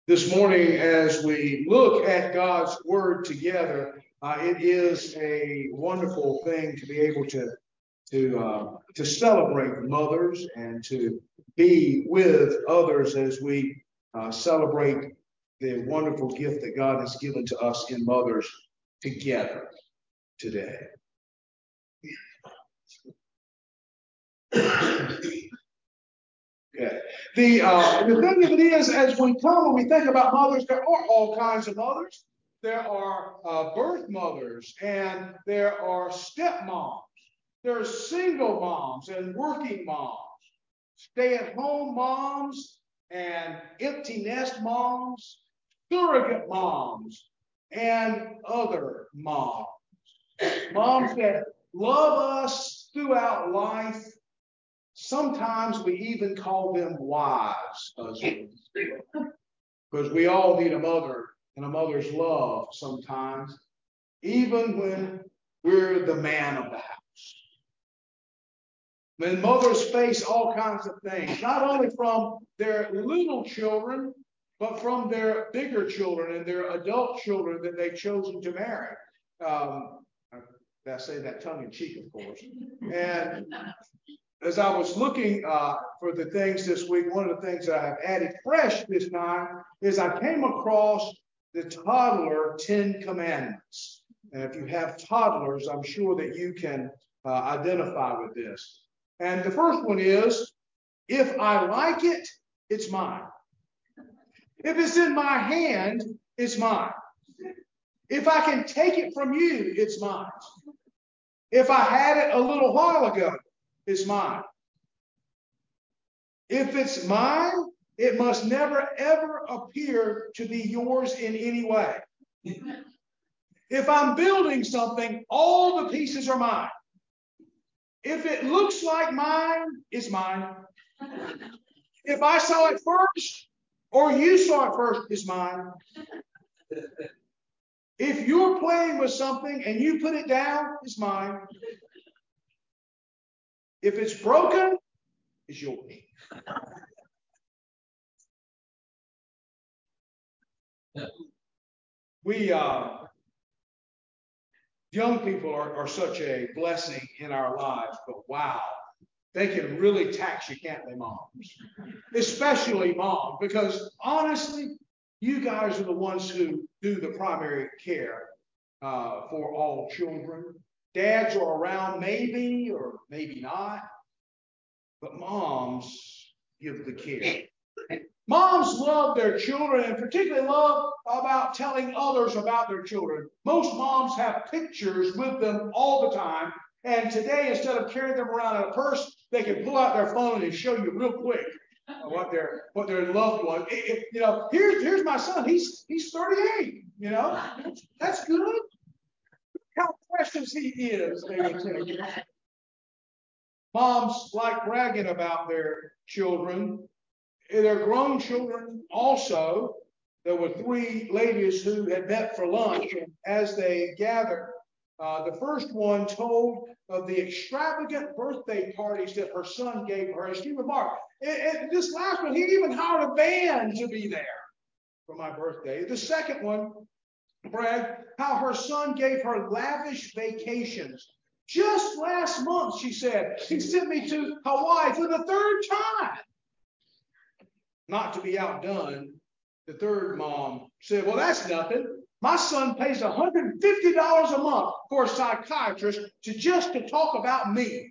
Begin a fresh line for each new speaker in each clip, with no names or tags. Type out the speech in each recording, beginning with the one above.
This morning, as we look at God's Word together, it is a wonderful thing to be able to celebrate mothers and to be with others as we celebrate the wonderful gift that God has given to us in mothers together today. Okay. The thing of it is, as we come and we think about mothers, there are all kinds of mothers. There are birth mothers, and there are stepmoms. There are single moms and working moms, stay-at-home moms and empty nest moms, surrogate moms, and other moms. Moms that love us throughout life. Sometimes we even call them wives, husbands, because we all need a mother and a mother's love sometimes, even when we're the man of the house. When mothers face all kinds of things, not only from their little children, but from their bigger children and their adult children that they've chosen to marry. I say that tongue in cheek, of course. And as I was looking for the things this week, one of the things that I have added fresh this time is I came across the toddler 10 Commandments. And if you have toddlers, I'm sure that you can identify with this. And the first one is, if I like it, it's mine. If it's in my hand, it's mine. If I can take it from you, it's mine. If I had it a little while ago, it's mine. If it's mine, it must never, ever appear to be yours in any way. If I'm building something, all the pieces are mine. If it looks like mine, it's mine. If I saw it first, or you saw it first, it's mine. If you're playing with something and you put it down, it's mine. If it's broken, it's yours. We young people are such a blessing in our lives, but wow, they can really tax you, can't they, moms? Especially moms, because honestly, you guys are the ones who do the primary care for all children. Dads are around maybe or maybe not, but moms give the care. Moms love their children and particularly love about telling others about their children. Most moms have pictures with them all the time, and today instead of carrying them around in a purse, they can pull out their phone and show you real quick what their loved one. Here's my son. He's 38. That's good. How precious he is, they would tell you. Moms like bragging about their children. Their grown children also. There were 3 ladies who had met for lunch, and as they gathered, the first one told of the extravagant birthday parties that her son gave her. As she remarked, this last one, he even hired a band to be there for my birthday. The second one bragged how her son gave her lavish vacations. Just last month, she said, he sent me to Hawaii for the 3rd time. Not to be outdone, the third mom said, well, that's nothing. My son pays $150 a month for a psychiatrist to talk about me.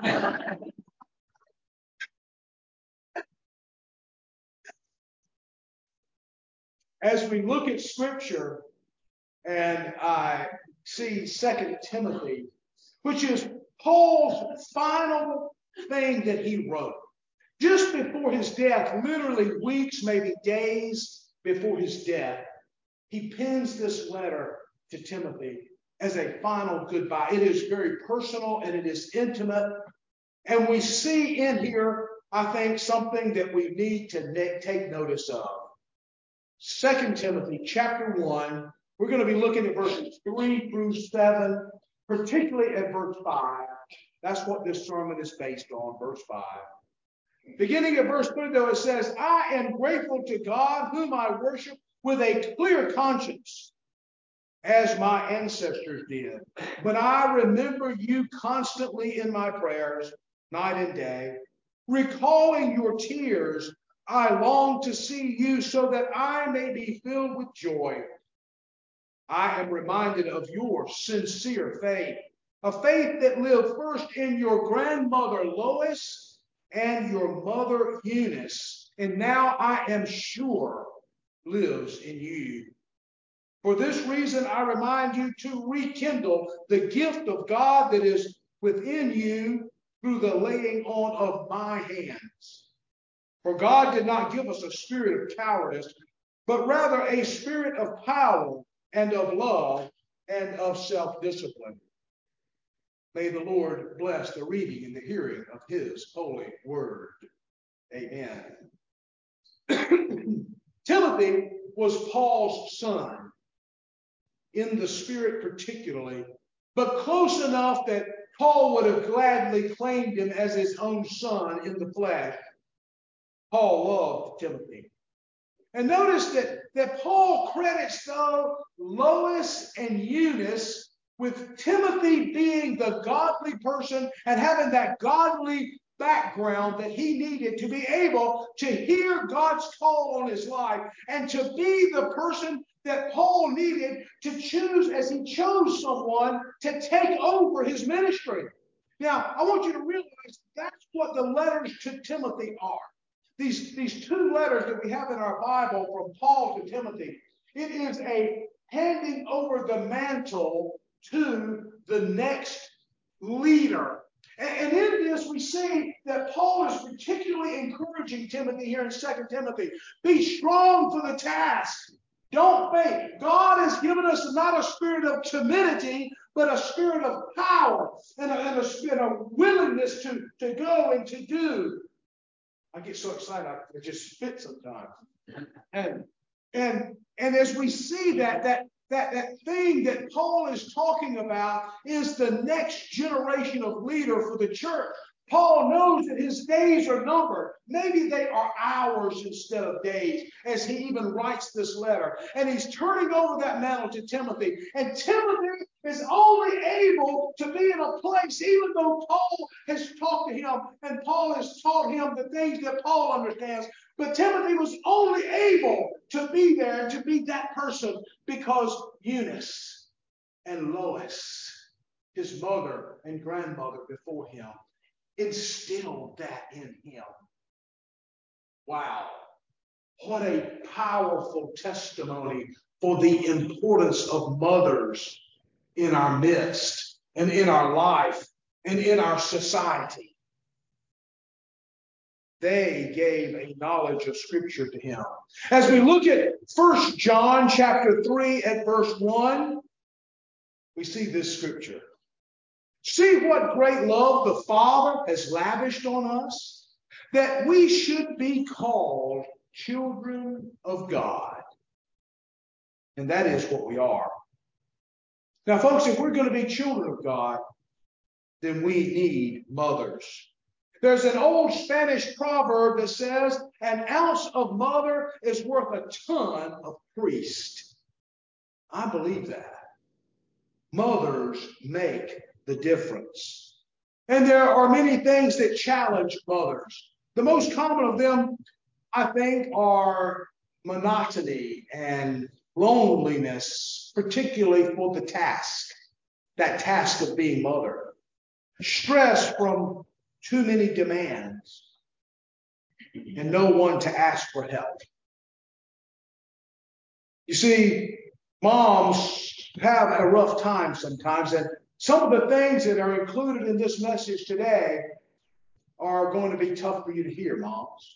As we look at Scripture, and I see 2 Timothy, which is Paul's final thing that he wrote. Just before his death, literally weeks, maybe days before his death, he pens this letter to Timothy as a final goodbye. It is very personal and it is intimate. And we see in here, I think, something that we need to take notice of. 2 Timothy chapter 1, we're going to be looking at verses 3 through 7, particularly at verse 5. That's what this sermon is based on, verse 5. Beginning at verse 3, though, it says, I am grateful to God, whom I worship with a clear conscience, as my ancestors did. But I remember you constantly in my prayers, night and day. Recalling your tears, I long to see you so that I may be filled with joy. I am reminded of your sincere faith, a faith that lived first in your grandmother Lois and your mother Eunice, and now I am sure lives in you. For this reason, I remind you to rekindle the gift of God that is within you through the laying on of my hands. For God did not give us a spirit of cowardice, but rather a spirit of power and of love and of self-discipline. May the Lord bless the reading and the hearing of his holy word. Amen. Timothy was Paul's son, in the spirit particularly, but close enough that Paul would have gladly claimed him as his own son in the flesh. Paul loved Timothy. And notice that Paul credits, though, Lois and Eunice with Timothy being the godly person and having that godly background that he needed to be able to hear God's call on his life and to be the person that Paul needed to choose as he chose someone to take over his ministry. Now, I want you to realize that's what the letters to Timothy are. These two letters that we have in our Bible from Paul to Timothy, it is a handing over the mantle to the next leader. And in this, we see that Paul is particularly encouraging Timothy here in 2 Timothy. Be strong for the task. Don't faint. God has given us not a spirit of timidity, but a spirit of power and a willingness to go and to do. I get so excited, I just spit sometimes. And as we see that thing that Paul is talking about is the next generation of leader for the church. Paul knows that his days are numbered. Maybe they are hours instead of days, as he even writes this letter. And he's turning over that mantle to Timothy. And Timothy is only able to be in a place, even though Paul has talked to him, and Paul has taught him the things that Paul understands. But Timothy was only able to be there, to be that person, because Eunice and Lois, his mother and grandmother before him, instilled that in him. Wow. What a powerful testimony for the importance of mothers in our midst and in our life and in our society. They gave a knowledge of Scripture to him. As we look at 1 John chapter 3 at verse 1, we see this Scripture. See what great love the Father has lavished on us, that we should be called children of God. And that is what we are. Now, folks, if we're going to be children of God, then we need mothers. There's an old Spanish proverb that says, an ounce of mother is worth a ton of priest. I believe that. Mothers make the difference. And there are many things that challenge mothers. The most common of them, I think, are monotony and loneliness, particularly for the task, that task of being mother. Stress from too many demands and no one to ask for help. You see, moms have a rough time sometimes, and some of the things that are included in this message today are going to be tough for you to hear, moms.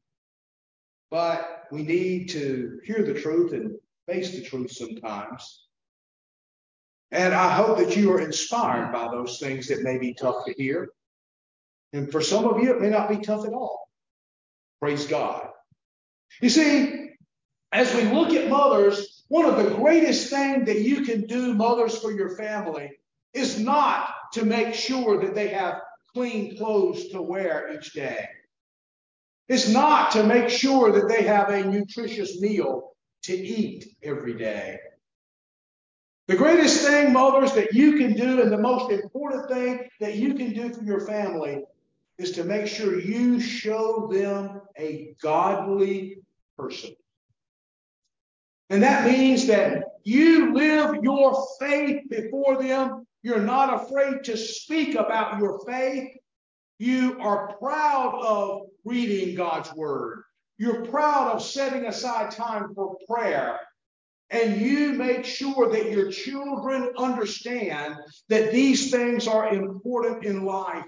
But we need to hear the truth and face the truth sometimes. And I hope that you are inspired by those things that may be tough to hear. And for some of you, it may not be tough at all. Praise God. You see, as we look at mothers, one of the greatest things that you can do, mothers, for your family is not to make sure that they have clean clothes to wear each day. It's not to make sure that they have a nutritious meal to eat every day. The greatest thing, mothers, that you can do, and the most important thing that you can do for your family, is to make sure you show them a godly person. And that means that you live your faith before them. You're not afraid to speak about your faith. You are proud of reading God's Word. You're proud of setting aside time for prayer. And you make sure that your children understand that these things are important in life.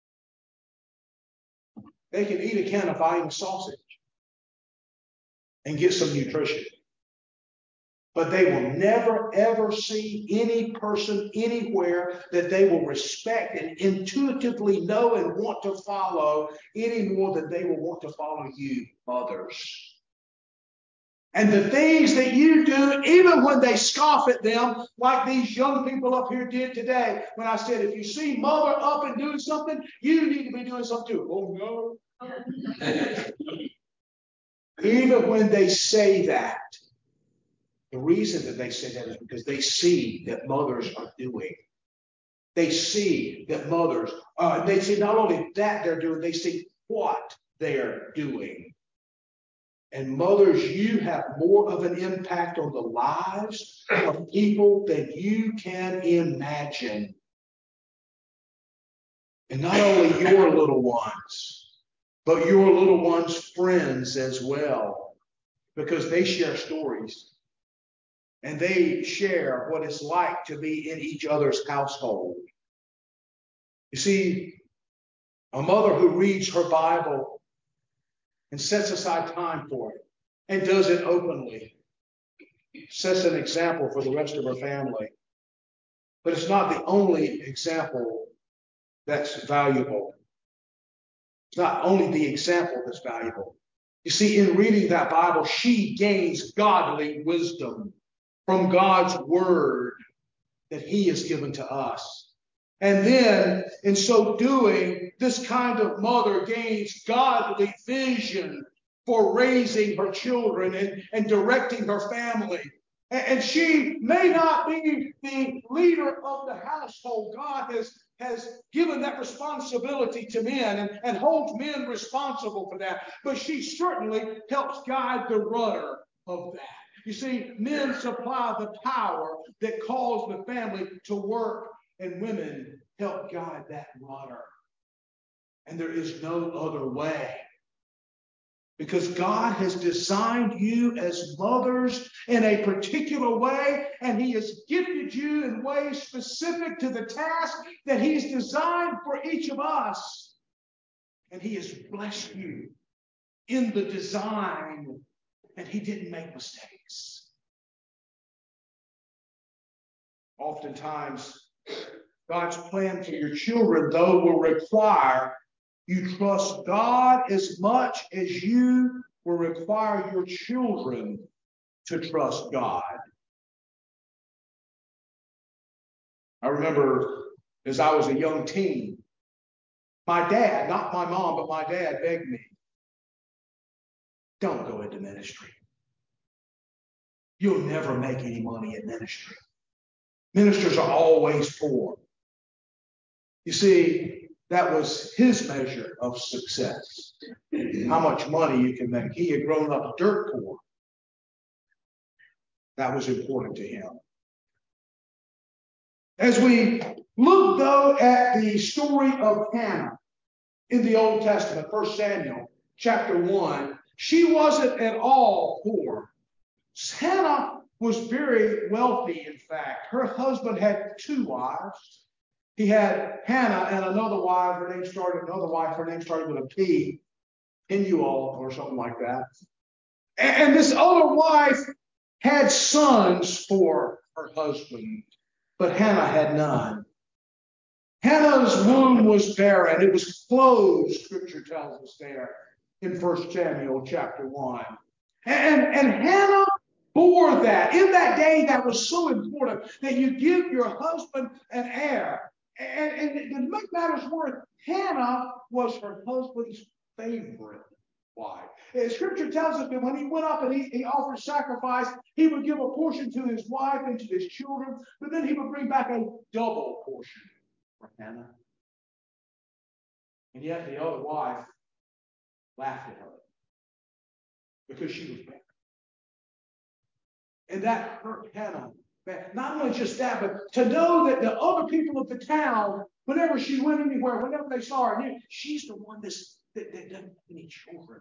They can eat a can of Vienna sausage and get some nutrition. But they will never, ever see any person anywhere that they will respect and intuitively know and want to follow any more than they will want to follow you, mothers. And the things that you do, even when they scoff at them, like these young people up here did today, when I said, if you see mother up and doing something, you need to be doing something too. Oh, no. Even when they say that, the reason that they say that is because they see that mothers are doing. They see that mothers, they see not only that they're doing, they see what they're doing. And mothers, you have more of an impact on the lives of people than you can imagine. And not only your little ones, but your little ones' friends as well. Because they share stories. And they share what it's like to be in each other's household. You see, a mother who reads her Bible and sets aside time for it and does it openly sets an example for the rest of her family. But it's not the only example that's valuable. It's not only the example that's valuable. You see, in reading that Bible, she gains godly wisdom from God's Word that He has given to us. And then, in so doing, this kind of mother gains godly vision for raising her children and directing her family. And she may not be the leader of the household. God has given that responsibility to men and holds men responsible for that. But she certainly helps guide the rudder of that. You see, men supply the power that calls the family to work, and women help guide that rudder. And there is no other way. Because God has designed you as mothers in a particular way, and He has gifted you in ways specific to the task that He's designed for each of us. And He has blessed you in the design, and He didn't make mistakes. Oftentimes, God's plan for your children, though, will require you trust God as much as you will require your children to trust God. I remember as I was a young teen, my dad, not my mom, but my dad begged me, don't go into ministry. You'll never make any money in ministry. Ministers are always poor. You see, that was his measure of success. How much money you can make. He had grown up dirt poor. That was important to him. As we look, though, at the story of Hannah in the Old Testament, 1 Samuel chapter 1, she wasn't at all poor. Hannah was very wealthy, in fact. Her husband had 2 wives. He had Hannah and another wife. Her name started with a P, Penuel or something like that. And this other wife had sons for her husband, but Hannah had none. Hannah's womb was barren. It was closed, Scripture tells us there in 1 Samuel chapter 1. And Hannah bore that. In that day, that was so important that you give your husband an heir. And to make matters worse, Hannah was her husband's favorite. wife. And Scripture tells us that when he went up and he offered sacrifice, he would give a portion to his wife and to his children, but then he would bring back a double portion for Hannah. And yet the other wife laughed at her because she was better. And that hurt Hannah. Not only just that, but to know that the other people of the town, whenever she went anywhere, whenever they saw her, knew she's the one that doesn't have any children.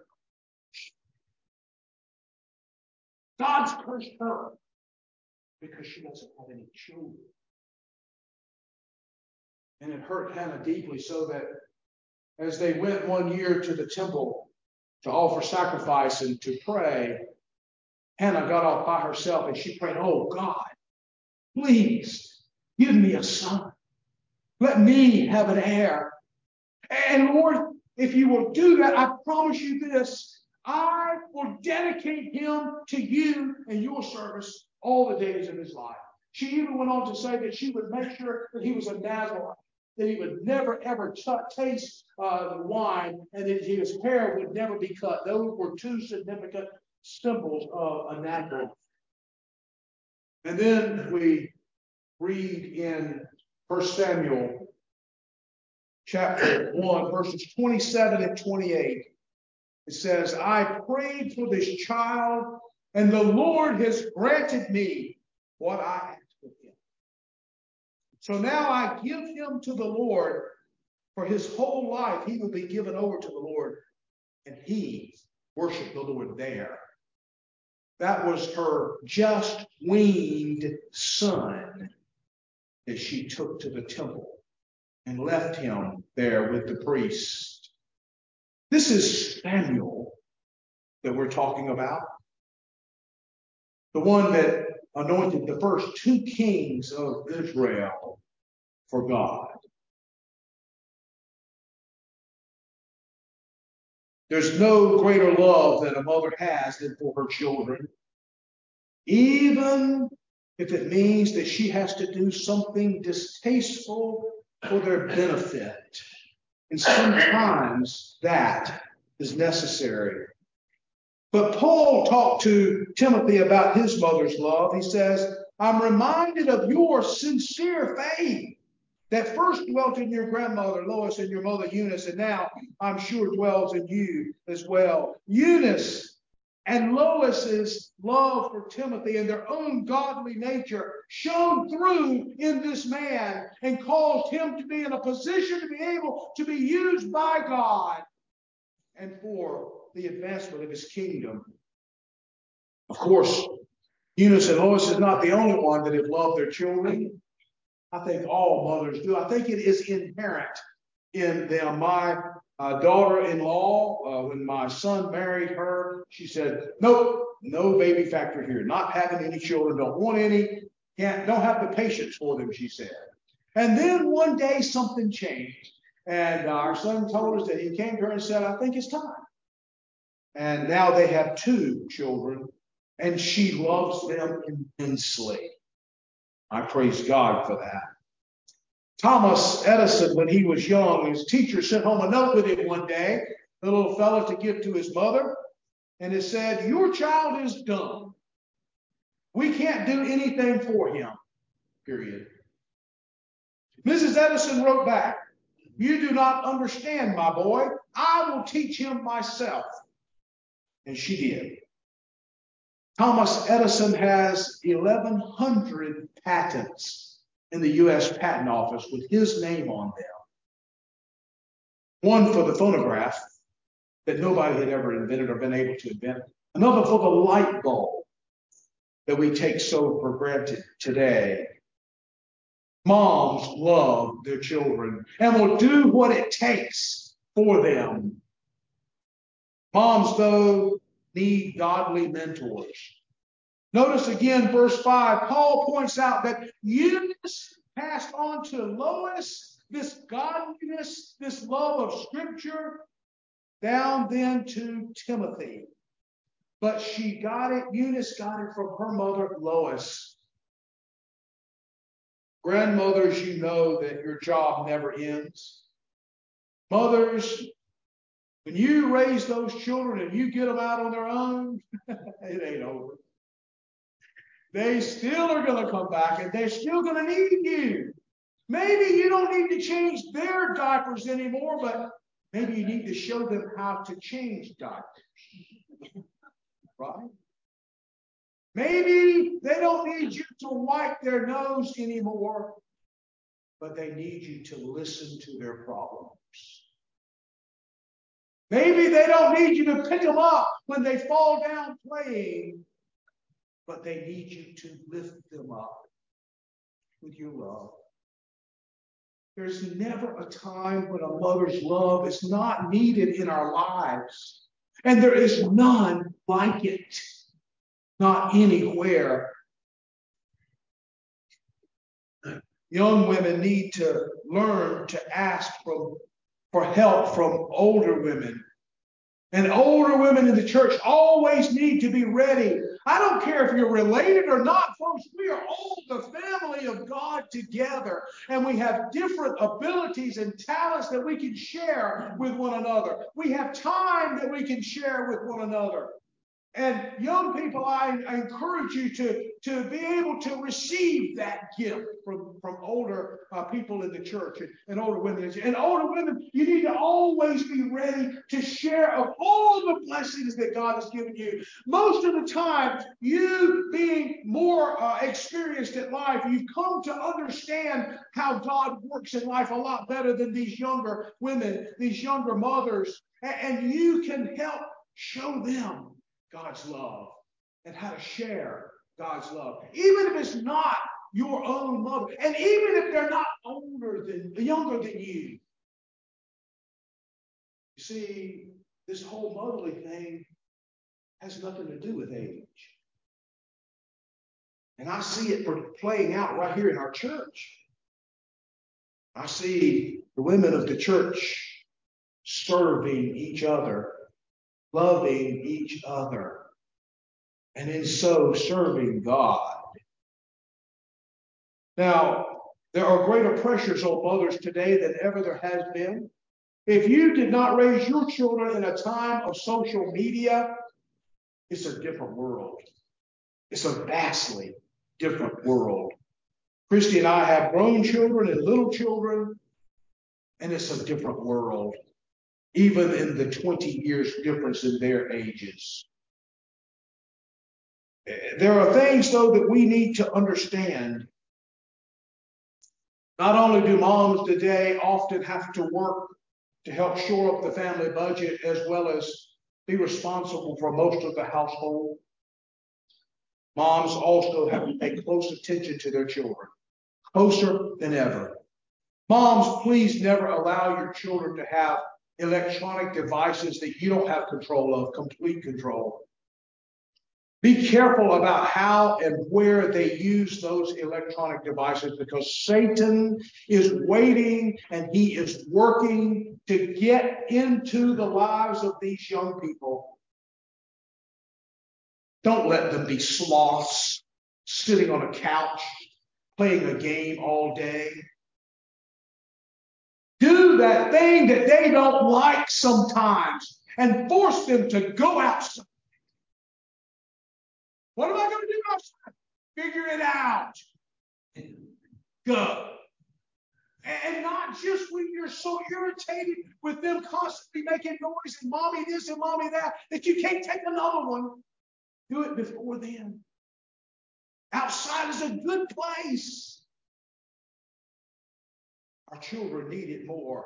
God's cursed her because she doesn't have any children. And it hurt Hannah deeply, so that as they went one year to the temple to offer sacrifice and to pray, Hannah got off by herself and she prayed, "Oh God, please give me a son. Let me have an heir. And Lord, if you will do that, I promise you this, I will dedicate him to you and your service all the days of his life." She even went on to say that she would make sure that he was a Nazarite, that he would never ever taste the wine, and that his hair would never be cut. Those were two significant symbols of a Nazarite. And then we read in 1 Samuel chapter 1, verses 27 and 28. It says, "I prayed for this child, and the Lord has granted me what I asked of him. So now I give him to the Lord. For his whole life he will be given over to the Lord." And he worshiped the Lord there. That was her just weaned son that she took to the temple and left him there with the priest. This is Samuel that we're talking about. The one that anointed the first two kings of Israel for God. There's no greater love that a mother has than for her children, even if it means that she has to do something distasteful for their benefit. And sometimes that is necessary. But Paul talked to Timothy about his mother's love. He says, "I'm reminded of your sincere faith that first dwelt in your grandmother Lois and your mother Eunice, and now I'm sure dwells in you as well." Eunice and Lois's love for Timothy and their own godly nature shone through in this man and caused him to be in a position to be able to be used by God and for the advancement of his kingdom. Of course, Eunice and Lois is not the only one that have loved their children. I think all mothers do. I think it is inherent in them. My daughter-in-law, when my son married her, she said, "Nope, no baby factor here. Not having any children, don't want any, don't have the patience for them," she said. And then one day something changed. And our son told us that he came to her and said, "I think it's time." And now they have two children, and she loves them immensely. I praise God for that. Thomas Edison, when he was young, his teacher sent home a note with him one day, the little fellow, to give to his mother. And it said, "Your child is dumb. We can't do anything for him," period. Mrs. Edison wrote back, "You do not understand, my boy. I will teach him myself." And she did. Thomas Edison has 1,100 patents in the U.S. Patent Office with his name on them. One for the phonograph that nobody had ever invented or been able to invent. Another for the light bulb that we take so for granted today. Moms love their children and will do what it takes for them. Moms, though, need godly mentors. Notice again, verse 5, Paul points out that Eunice passed on to Lois this godliness, this love of Scripture, down then to Timothy. But Eunice got it from her mother, Lois. Grandmothers, you know that your job never ends. Mothers, When you raise those children and you get them out on their own, it ain't over. They still are going to come back and they're still going to need you. Maybe you don't need to change their diapers anymore, but maybe you need to show them how to change diapers. Right? Maybe they don't need you to wipe their nose anymore, but they need you to listen to their problems. Maybe they don't need you to pick them up when they fall down playing, but they need you to lift them up with your love. There's never a time when a mother's love is not needed in our lives. And there is none like it. Not anywhere. Young women need to learn to ask for help from older women. And older women in the church always need to be ready. I don't care if you're related or not, folks. We are all the family of God together. And we have different abilities and talents that we can share with one another. We have time that we can share with one another. And young people, I encourage you to be able to receive that gift from older people in the church and older women. And older women, you need to always be ready to share of all the blessings that God has given you. Most of the time, you being more experienced in life, you've come to understand how God works in life a lot better than these younger women, these younger mothers. And you can help show them God's love and how to share God's love. Even if it's not your own mother, and even if they're not younger than you. You see, this whole motherly thing has nothing to do with age. And I see it playing out right here in our church. I see the women of the church serving each other, loving each other, and in so serving God. Now, there are greater pressures on mothers today than ever there has been. If you did not raise your children in a time of social media, it's a different world. It's a vastly different world. Christy and I have grown children and little children, and it's a different world, even in the 20 years difference in their ages. There are things, though, that we need to understand. Not only do moms today often have to work to help shore up the family budget as well as be responsible for most of the household, moms also have to pay close attention to their children, closer than ever. Moms, please never allow your children to have electronic devices that you don't have control of, complete control. Be careful about how and where they use those electronic devices, because Satan is waiting and he is working to get into the lives of these young people. Don't let them be sloths sitting on a couch playing a game all day. Do that thing that they don't like sometimes and force them to go outside. What am I going to do outside? Figure it out. Go. And not just when you're so irritated with them constantly making noise and mommy this and mommy that you can't take another one. Do it before then. Outside is a good place. Our children need it more.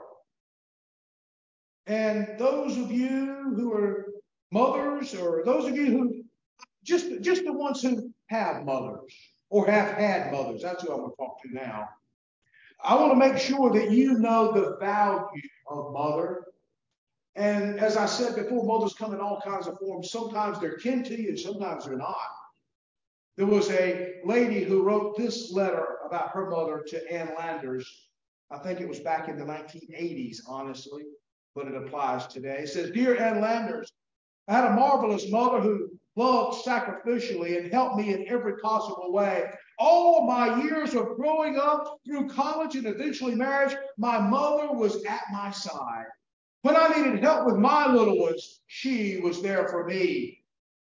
And those of you who are mothers, or those of you who just the ones who have mothers or have had mothers, that's who I'm going to talk to now. I want to make sure that you know the value of mother. And as I said before, mothers come in all kinds of forms. Sometimes they're kin to you and sometimes they're not. There was a lady who wrote this letter about her mother to Ann Landers. I think it was back in the 1980s, honestly, but it applies today. It says, "Dear Ann Landers, I had a marvelous mother who loved sacrificially and helped me in every possible way. All my years of growing up, through college and eventually marriage, my mother was at my side. When I needed help with my little ones, she was there for me.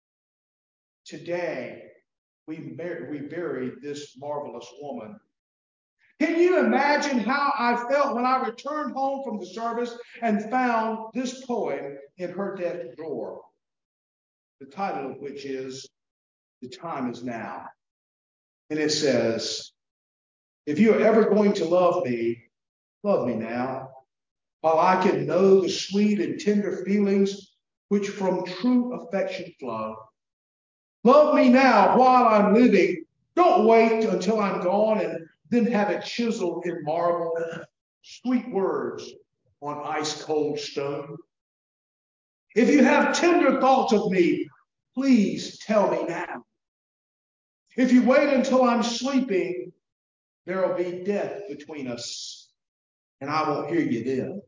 Today, we buried this marvelous woman. Can you imagine how I felt when I returned home from the service and found this poem in her desk drawer? The title of which is The Time Is Now. And it says, if you're ever going to love me now, while I can know the sweet and tender feelings which from true affection flow. Love me now while I'm living. Don't wait until I'm gone and then have it chiseled in marble. Sweet words on ice-cold stone. If you have tender thoughts of me, please tell me now. If you wait until I'm sleeping, there will be death between us, and I won't hear you then.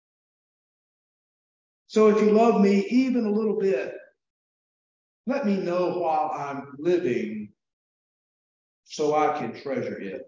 So if you love me even a little bit, let me know while I'm living so I can treasure it.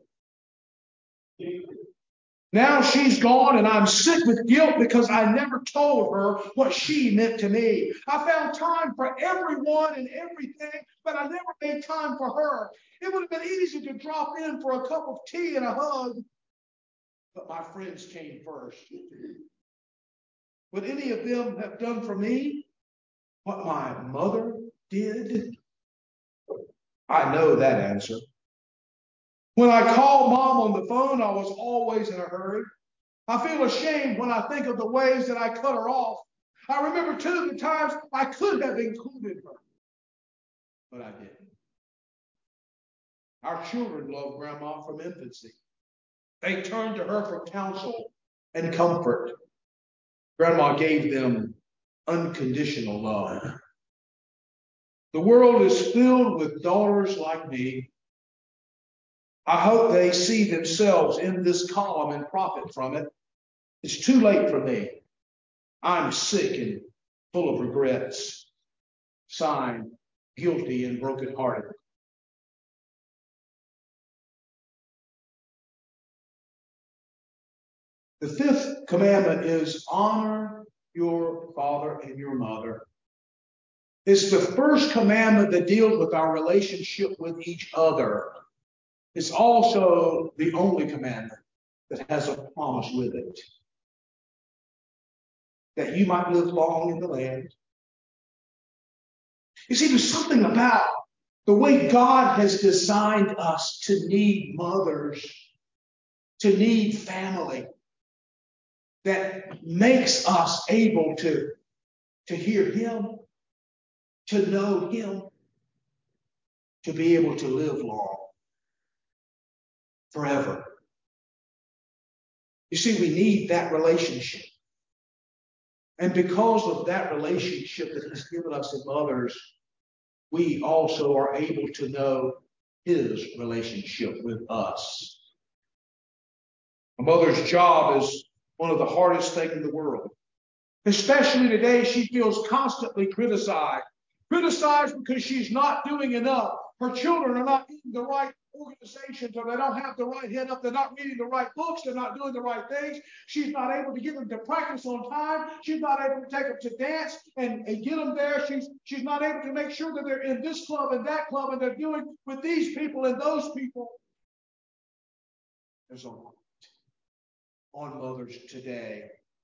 Now she's gone and I'm sick with guilt because I never told her what she meant to me. I found time for everyone and everything, but I never made time for her. It would have been easy to drop in for a cup of tea and a hug, but my friends came first. Would any of them have done for me what my mother did? I know that answer. When I called Mom on the phone, I was always in a hurry. I feel ashamed when I think of the ways that I cut her off. I remember, too, the times I could have included her, but I didn't. Our children loved Grandma from infancy. They turned to her for counsel and comfort. Grandma gave them unconditional love. The world is filled with daughters like me. I hope they see themselves in this column and profit from it. It's too late for me. I'm sick and full of regrets. Signed, guilty and brokenhearted. The fifth commandment is honor your father and your mother. It's the first commandment that deals with our relationship with each other. It's also the only commandment that has a promise with it. That you might live long in the land. You see, there's something about the way God has designed us to need mothers, to need family, that makes us able to hear Him, to know Him, to be able to live long, forever. You see, we need that relationship. And because of that relationship that He's given us in mothers, we also are able to know His relationship with us. A mother's job is one of the hardest things in the world. Especially today, she feels constantly criticized. Criticized because she's not doing enough. Her children are not in the right organizations, or they don't have the right head up. They're not reading the right books. They're not doing the right things. She's not able to get them to practice on time. She's not able to take them to dance and get them there. She's not able to make sure that they're in this club and that club and they're doing with these people and those people. There's a lot on mothers today.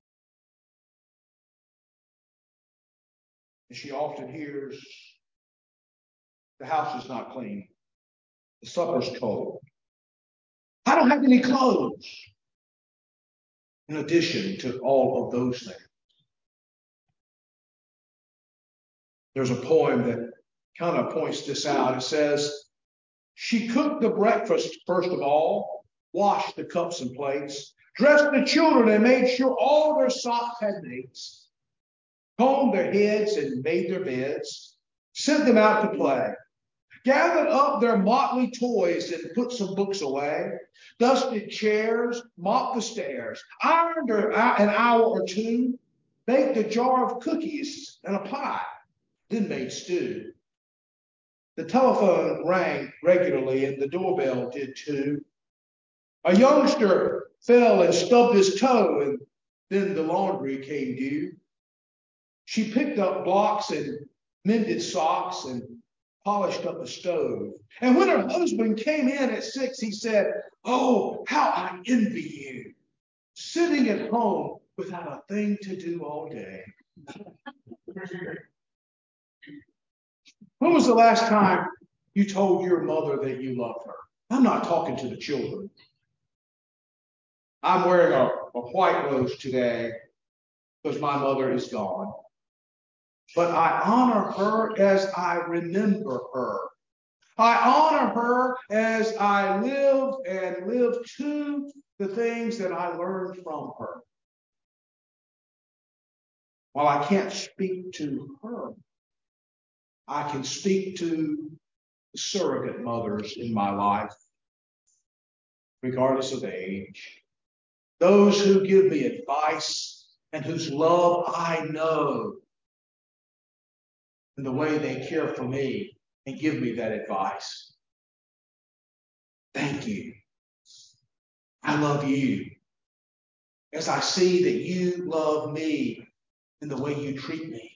And she often hears, the house is not clean. The supper's cold. I don't have any clothes. In addition to all of those things. There's a poem that kind of points this out. It says, she cooked the breakfast first of all, washed the cups and plates, dressed the children and made sure all their socks had mates, combed their heads and made their beds, sent them out to play, gathered up their motley toys and put some books away, dusted chairs, mopped the stairs, ironed an hour or two, baked a jar of cookies and a pie, then made stew. The telephone rang regularly and the doorbell did too. A youngster fell and stubbed his toe, and Then the laundry came due. She picked up blocks and mended socks and polished up the stove. And when her husband came in at 6, he said, "Oh, how I envy you, sitting at home without a thing to do all day." When was the last time you told your mother that you loved her? I'm not talking to the children. I'm wearing a white rose today because my mother is gone. But I honor her as I remember her. I honor her as I live and live to the things that I learned from her. While I can't speak to her, I can speak to the surrogate mothers in my life, regardless of age. Those who give me advice and whose love I know, and the way they care for me and give me that advice. Thank you. I love you as I see that you love me in the way you treat me.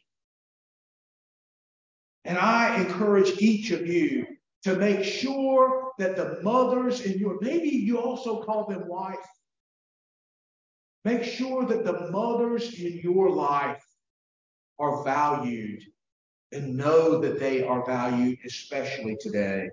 And I encourage each of you to make sure that the mothers in your, maybe you also call them wife. Make sure that the mothers in your life are valued and know that they are valued, especially today.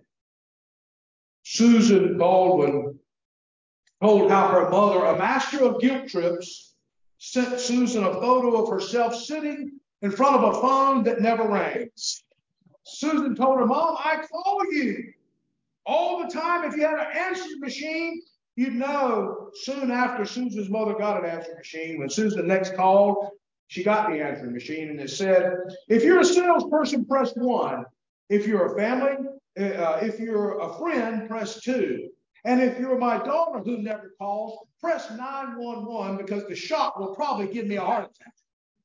Susan Baldwin told how her mother, a master of guilt trips, sent Susan a photo of herself sitting in front of a phone that never rings. Susan told her, "Mom, I call you all the time. If you had an answering machine, you'd know." Soon after Susan's mother got an answering machine, when Susan next called, she got the answering machine, and it said, "If you're a salesperson, press 1. If you're a family, if you're a friend, press 2. And if you're my daughter who never calls, press 911 because the shock will probably give me a heart attack."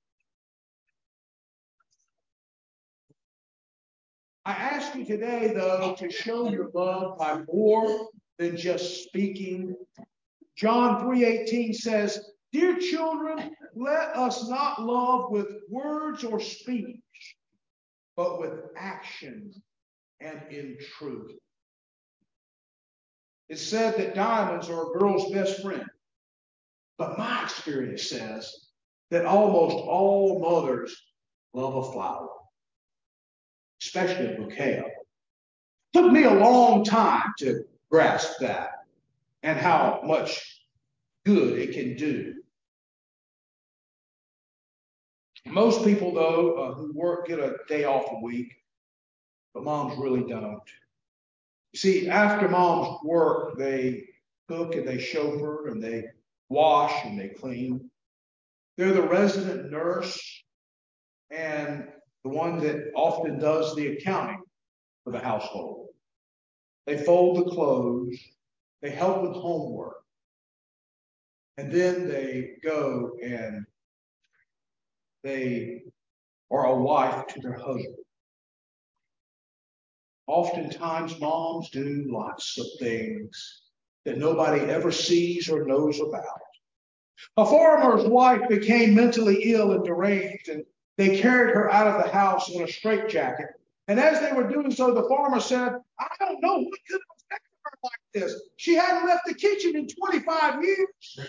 I ask you today, though, to show your love by more than just speaking. John 3:18 says, "Dear children, let us not love with words or speech, but with action and in truth." It's said that diamonds are a girl's best friend. But my experience says that almost all mothers love a flower, especially a bouquet of them. It took me a long time to grasp that and how much good it can do. Most people, though, who work get a day off a week, but moms really don't. You see, after moms work, they cook and they chauffeur and they wash and they clean. They're the resident nurse and the one that often does the accounting for the household. They fold the clothes, they help with homework, and then they go and they are a wife to their husband. Oftentimes, moms do lots of things that nobody ever sees or knows about. A farmer's wife became mentally ill and deranged, and they carried her out of the house in a straitjacket. And as they were doing so, the farmer said, "I don't know what could have affected her like this. She hadn't left the kitchen in 25 years.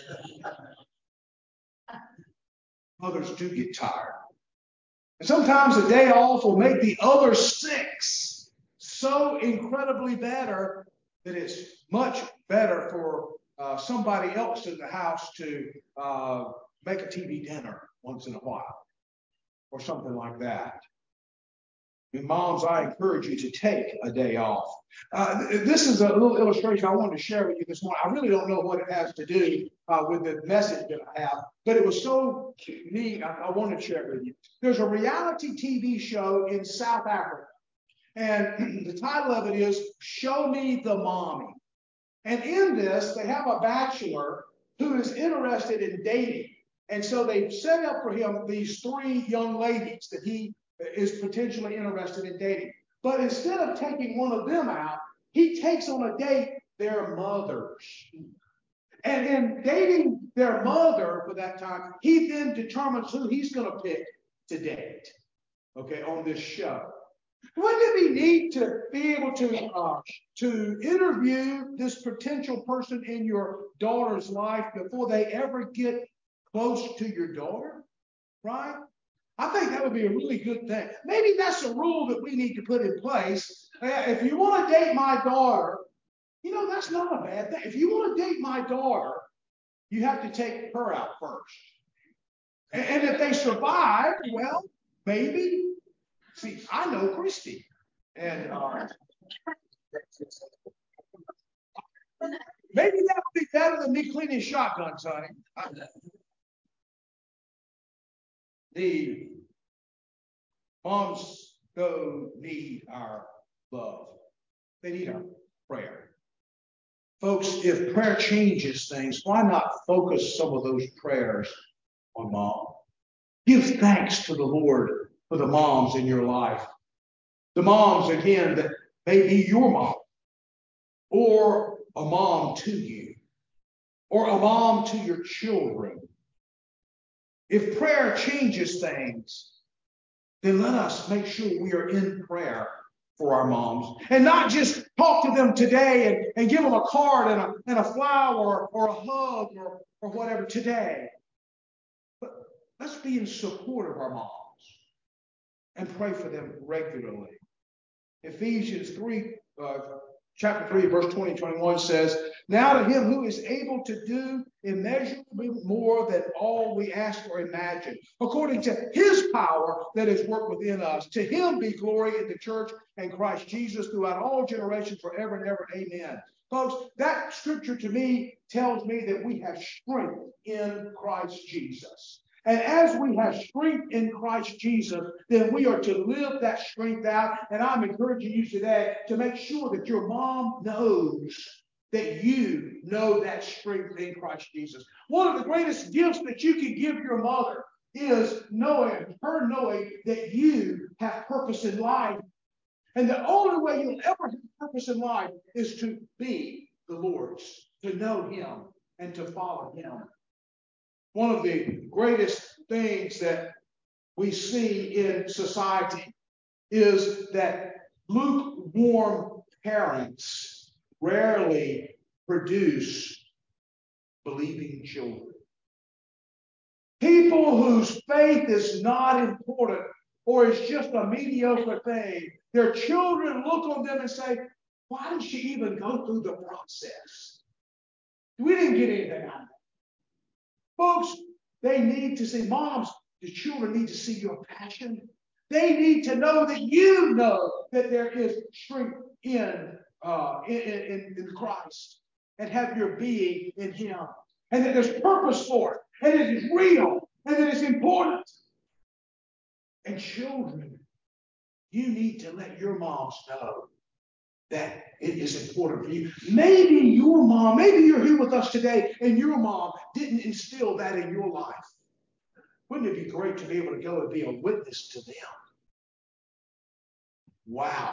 Mothers do get tired. And sometimes a day off will make the other 6 so incredibly better that it's much better for somebody else in the house to make a TV dinner once in a while or something like that. And moms, I encourage you to take a day off. This is a little illustration I wanted to share with you this morning. I really don't know what it has to do with the message that I have, but it was so neat, I wanted to share it with you. There's a reality TV show in South Africa, and the title of it is Show Me the Mommy. And in this, they have a bachelor who is interested in dating. And so they've set up for him these 3 young ladies that he is potentially interested in dating. But instead of taking one of them out, he takes on a date their mothers. And in dating their mother for that time, he then determines who he's going to pick to date, okay, on this show. Wouldn't it be neat to be able to interview this potential person in your daughter's life before they ever get close to your daughter, right? I think that would be a really good thing. Maybe that's a rule that we need to put in place. If you want to date my daughter, that's not a bad thing. If you want to date my daughter, you have to take her out first. And if they survive, well, maybe. See, I know Christy. And maybe that would be better than me cleaning shotguns, honey. The moms, though, need our love. They need our prayer. Folks, if prayer changes things, why not focus some of those prayers on mom? Give thanks to the Lord for the moms in your life. The moms, again, that may be your mom, or a mom to you, or a mom to your children. If prayer changes things, then let us make sure we are in prayer for our moms. And not just talk to them today and give them a card and a flower or a hug or whatever today. But let's be in support of our moms and pray for them regularly. Ephesians 3, chapter 3, verse 20-21 says, "Now to him who is able to do immeasurably more than all we ask or imagine, according to his power that is worked within us, to him be glory in the church and Christ Jesus throughout all generations forever and ever. Amen." Folks, that scripture to me tells me that we have strength in Christ Jesus. And as we have strength in Christ Jesus, then we are to live that strength out. And I'm encouraging you today to make sure that your mom knows that you know that strength in Christ Jesus. One of the greatest gifts that you can give your mother is knowing that you have purpose in life. And the only way you'll ever have purpose in life is to be the Lord's, to know him and to follow him. One of the greatest things that we see in society is that lukewarm parents rarely produce believing children. People whose faith is not important or is just a mediocre thing, their children look on them and say, "Why did she even go through the process? We didn't get anything out of it." Folks, they need to see, moms, the children need to see your passion. They need to know that you know that there is strength in Christ and have your being in him. And that there's purpose for it. And it is real. And that it's important. And children, you need to let your moms know that it is important for you. Maybe your mom, maybe you're here with us today and your mom didn't instill that in your life. Wouldn't it be great to be able to go and be a witness to them? Wow.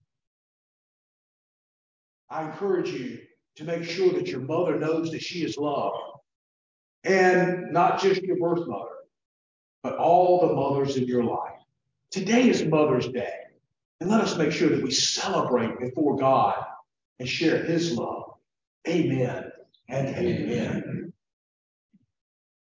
I encourage you to make sure that your mother knows that she is loved. And not just your birth mother, but all the mothers in your life. Today is Mother's Day. And let us make sure that we celebrate before God and share his love. Amen and amen.